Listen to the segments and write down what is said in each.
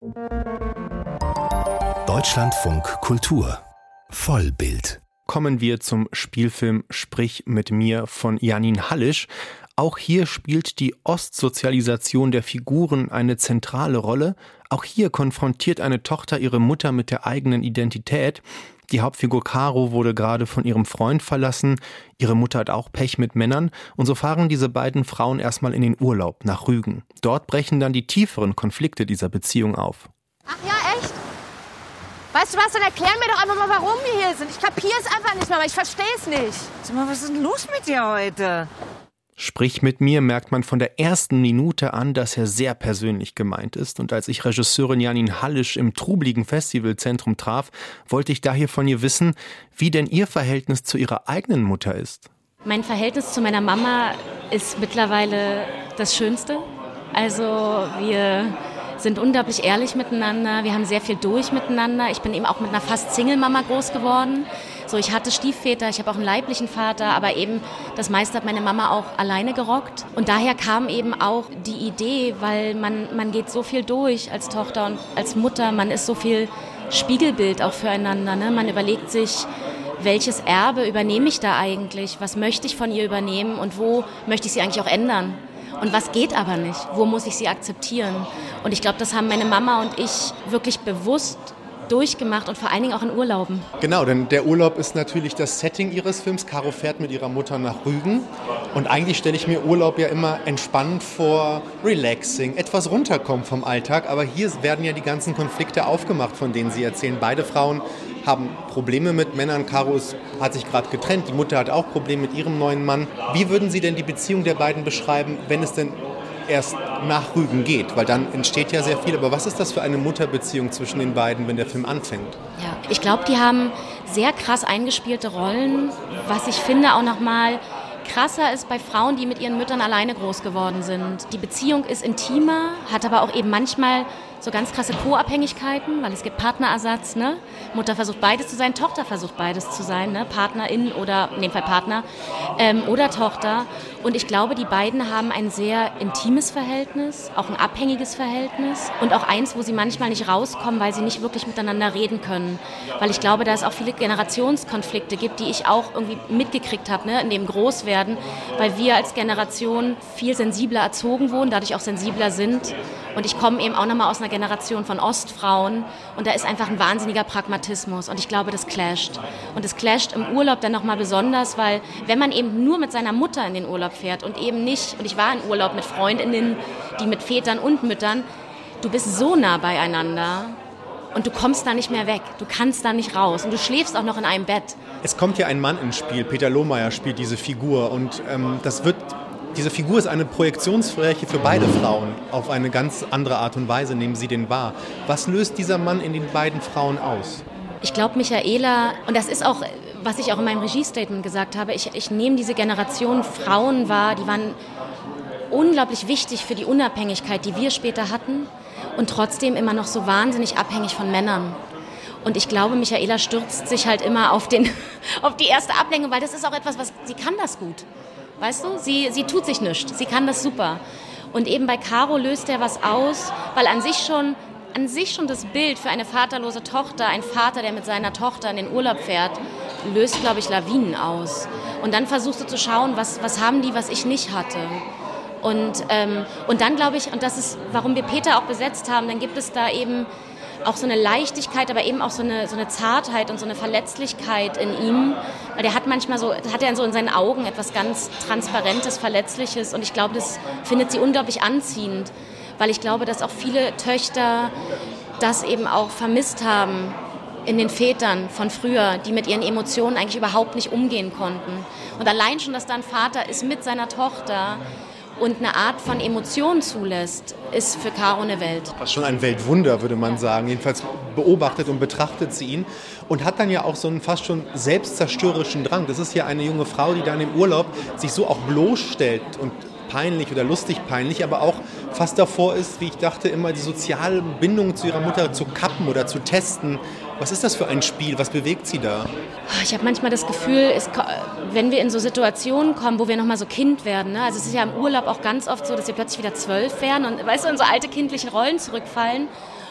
Deutschlandfunk Kultur Vollbild. Kommen wir zum Spielfilm Sprich mit mir von Jannin Hallisch. Auch hier spielt die Ostsozialisation der Figuren eine zentrale Rolle. Auch hier konfrontiert eine Tochter ihre Mutter mit der eigenen Identität. Die Hauptfigur Caro wurde gerade von ihrem Freund verlassen. Ihre Mutter hat auch Pech mit Männern. Und so fahren diese beiden Frauen erstmal in den Urlaub nach Rügen. Dort brechen dann die tieferen Konflikte dieser Beziehung auf. Ach ja, echt? Weißt du was, dann erklär mir doch einfach mal, warum wir hier sind. Ich kapiere es einfach nicht mehr, aber ich verstehe es nicht. Sag mal, was ist denn los mit dir heute? Sprich mit mir merkt man von der ersten Minute an, dass er sehr persönlich gemeint ist. Und als ich Regisseurin Jannin Hallisch im trubeligen Festivalzentrum traf, wollte ich daher von ihr wissen, wie denn ihr Verhältnis zu ihrer eigenen Mutter ist. Mein Verhältnis zu meiner Mama ist mittlerweile das Schönste. Also wir sind unglaublich ehrlich miteinander, wir haben sehr viel durch miteinander. Ich bin eben auch mit einer fast Single-Mama groß geworden. So, ich hatte Stiefväter, ich habe auch einen leiblichen Vater, aber eben das meiste hat meine Mama auch alleine gerockt. Und daher kam eben auch die Idee, weil man geht so viel durch als Tochter und als Mutter, man ist so viel Spiegelbild auch füreinander. Ne? Man überlegt sich, welches Erbe übernehme ich da eigentlich, was möchte ich von ihr übernehmen und wo möchte ich sie eigentlich auch ändern. Und was geht aber nicht? Wo muss ich sie akzeptieren? Und ich glaube, das haben meine Mama und ich wirklich bewusst durchgemacht und vor allen Dingen auch in Urlauben. Genau, denn der Urlaub ist natürlich das Setting ihres Films. Caro fährt mit ihrer Mutter nach Rügen. Und eigentlich stelle ich mir Urlaub ja immer entspannend vor, relaxing, etwas runterkommen vom Alltag. Aber hier werden ja die ganzen Konflikte aufgemacht, von denen Sie erzählen. Beide Frauen haben Probleme mit Männern. Caro hat sich gerade getrennt. Die Mutter hat auch Probleme mit ihrem neuen Mann. Wie würden Sie denn die Beziehung der beiden beschreiben, wenn es denn erst nach Rügen geht? Weil dann entsteht ja sehr viel. Aber was ist das für eine Mutterbeziehung zwischen den beiden, wenn der Film anfängt? Ja, ich glaube, die haben sehr krass eingespielte Rollen. Was ich finde auch nochmal krasser ist bei Frauen, die mit ihren Müttern alleine groß geworden sind. Die Beziehung ist intimer, hat aber auch eben manchmal so ganz krasse Co-Abhängigkeiten, weil es gibt Partnerersatz. Ne? Mutter versucht beides zu sein, Tochter versucht beides zu sein, ne? Partnerin oder in dem Fall Partner oder Tochter. Und ich glaube, die beiden haben ein sehr intimes Verhältnis, auch ein abhängiges Verhältnis und auch eins, wo sie manchmal nicht rauskommen, weil sie nicht wirklich miteinander reden können. Weil ich glaube, da es auch viele Generationskonflikte gibt, die ich auch irgendwie mitgekriegt habe, ne? In dem Großwerden, weil wir als Generation viel sensibler erzogen wurden, dadurch auch sensibler sind. Und ich komme eben auch nochmal aus einer Generation von Ostfrauen und da ist einfach ein wahnsinniger Pragmatismus und ich glaube, das clasht. Und es clasht im Urlaub dann nochmal besonders, weil wenn man eben nur mit seiner Mutter in den Urlaub fährt und eben nicht, und ich war in Urlaub mit Freundinnen, die mit Vätern und Müttern, du bist so nah beieinander und du kommst da nicht mehr weg, du kannst da nicht raus und du schläfst auch noch in einem Bett. Es kommt ja ein Mann ins Spiel, Peter Lohmeier spielt diese Figur und diese Figur ist eine Projektionsfläche für beide Frauen. Auf eine ganz andere Art und Weise nehmen sie den wahr. Was löst dieser Mann in den beiden Frauen aus? Ich glaube, Michaela, und das ist auch, was ich auch in meinem Regiestatement gesagt habe, ich nehme diese Generation Frauen wahr, die waren unglaublich wichtig für die Unabhängigkeit, die wir später hatten und trotzdem immer noch so wahnsinnig abhängig von Männern. Und ich glaube, Michaela stürzt sich halt immer auf die erste Ablenkung, weil das ist auch etwas, sie kann das gut. Weißt du, sie tut sich nichts, sie kann das super. Und eben bei Caro löst er was aus, weil an sich schon das Bild für eine vaterlose Tochter, ein Vater, der mit seiner Tochter in den Urlaub fährt, löst, glaube ich, Lawinen aus. Und dann versuchst du zu schauen, was haben die, was ich nicht hatte. Und dann glaube ich, und das ist, warum wir Peter auch besetzt haben, dann gibt es da eben auch so eine Leichtigkeit, aber eben auch so eine Zartheit und so eine Verletzlichkeit in ihm. Weil der hat manchmal hat er so in seinen Augen etwas ganz Transparentes, Verletzliches und ich glaube, das findet sie unglaublich anziehend, weil ich glaube, dass auch viele Töchter das eben auch vermisst haben in den Vätern von früher, die mit ihren Emotionen eigentlich überhaupt nicht umgehen konnten. Und allein schon, dass da ein Vater ist mit seiner Tochter und eine Art von Emotion zulässt, ist für Caro eine Welt. Fast schon ein Weltwunder, würde man sagen. Jedenfalls beobachtet und betrachtet sie ihn und hat dann ja auch so einen fast schon selbstzerstörerischen Drang. Das ist ja eine junge Frau, die dann im Urlaub sich so auch bloßstellt und peinlich oder lustig peinlich, aber auch fast davor ist, wie ich dachte, immer die soziale Bindung zu ihrer Mutter zu kappen oder zu testen. Was ist das für ein Spiel? Was bewegt sie da? Ich habe manchmal das Gefühl, wenn wir in so Situationen kommen, wo wir nochmal so Kind werden, ne? Also es ist ja im Urlaub auch ganz oft so, dass wir plötzlich wieder 12 werden und weißt du, in so alte kindliche Rollen zurückfallen.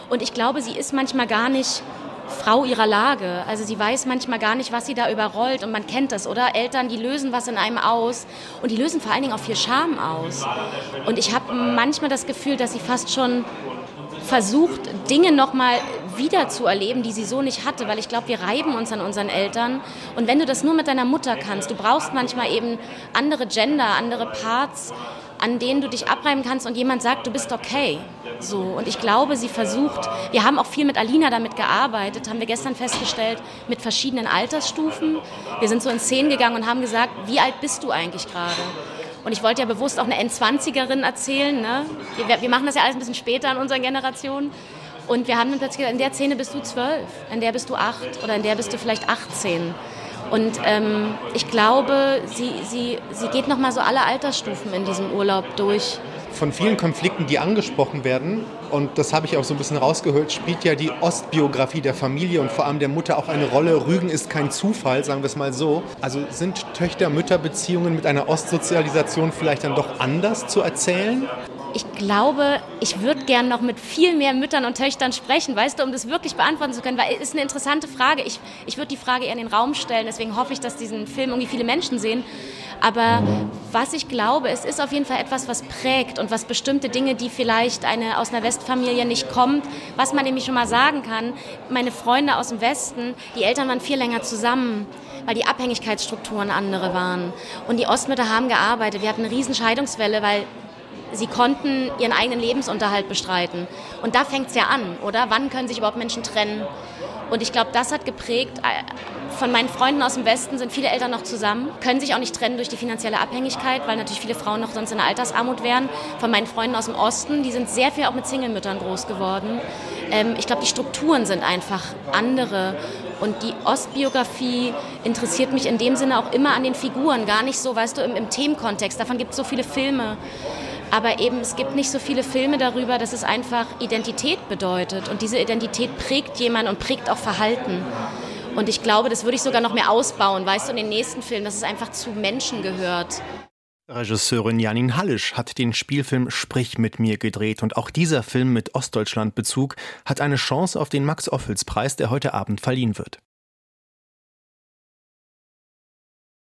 Und ich glaube, sie ist manchmal gar nicht Frau ihrer Lage. Also sie weiß manchmal gar nicht, was sie da überrollt. Und man kennt das, oder? Eltern, die lösen was in einem aus. Und die lösen vor allen Dingen auch viel Scham aus. Und ich habe manchmal das Gefühl, dass sie fast schon versucht, Dinge nochmal wieder zu erleben, die sie so nicht hatte. Weil ich glaube, wir reiben uns an unseren Eltern. Und wenn du das nur mit deiner Mutter kannst, du brauchst manchmal eben andere Gender, andere Parts, an denen du dich abreiben kannst und jemand sagt, du bist okay. So. Und ich glaube, sie versucht, wir haben auch viel mit Alina damit gearbeitet, haben wir gestern festgestellt, mit verschiedenen Altersstufen. Wir sind so in Szenen gegangen und haben gesagt, wie alt bist du eigentlich gerade? Und ich wollte ja bewusst auch eine N20erin erzählen. Ne? Wir machen das ja alles ein bisschen später in unseren Generationen. Und wir haben dann plötzlich gesagt, in der Szene bist du 12, in der bist du 8 oder in der bist du vielleicht 18. Und ich glaube, sie geht noch mal so alle Altersstufen in diesem Urlaub durch. Von vielen Konflikten, die angesprochen werden, und das habe ich auch so ein bisschen rausgehört, spielt ja die Ostbiografie der Familie und vor allem der Mutter auch eine Rolle. Rügen ist kein Zufall, sagen wir es mal so. Also sind Töchter-Mütter-Beziehungen mit einer Ostsozialisation vielleicht dann doch anders zu erzählen? Ich glaube, ich würde gern noch mit viel mehr Müttern und Töchtern sprechen, weißt du, um das wirklich beantworten zu können, weil es ist eine interessante Frage. Ich würde die Frage eher in den Raum stellen, deswegen hoffe ich, dass diesen Film irgendwie viele Menschen sehen. Aber was ich glaube, es ist auf jeden Fall etwas, was prägt und was bestimmte Dinge, die vielleicht aus einer Westfamilie nicht kommt, was man nämlich schon mal sagen kann, meine Freunde aus dem Westen, die Eltern waren viel länger zusammen, weil die Abhängigkeitsstrukturen andere waren. Und die Ostmütter haben gearbeitet. Wir hatten eine riesen Scheidungswelle, weil sie konnten ihren eigenen Lebensunterhalt bestreiten. Und da fängt es ja an, oder? Wann können sich überhaupt Menschen trennen? Und ich glaube, das hat geprägt. Von meinen Freunden aus dem Westen sind viele Eltern noch zusammen, können sich auch nicht trennen durch die finanzielle Abhängigkeit, weil natürlich viele Frauen noch sonst in der Altersarmut wären. Von meinen Freunden aus dem Osten, die sind sehr viel auch mit Single-Müttern groß geworden. Ich glaube, die Strukturen sind einfach andere. Und die Ostbiografie interessiert mich in dem Sinne auch immer an den Figuren, gar nicht so, weißt du, im Themenkontext. Davon gibt es so viele Filme. Aber eben, es gibt nicht so viele Filme darüber, dass es einfach Identität bedeutet. Und diese Identität prägt jemanden und prägt auch Verhalten. Und ich glaube, das würde ich sogar noch mehr ausbauen, weißt du, in den nächsten Filmen, dass es einfach zu Menschen gehört. Regisseurin Janine Hallisch hat den Spielfilm Sprich mit mir gedreht. Und auch dieser Film mit Ostdeutschland-Bezug hat eine Chance auf den Max-Ophüls-Preis, der heute Abend verliehen wird.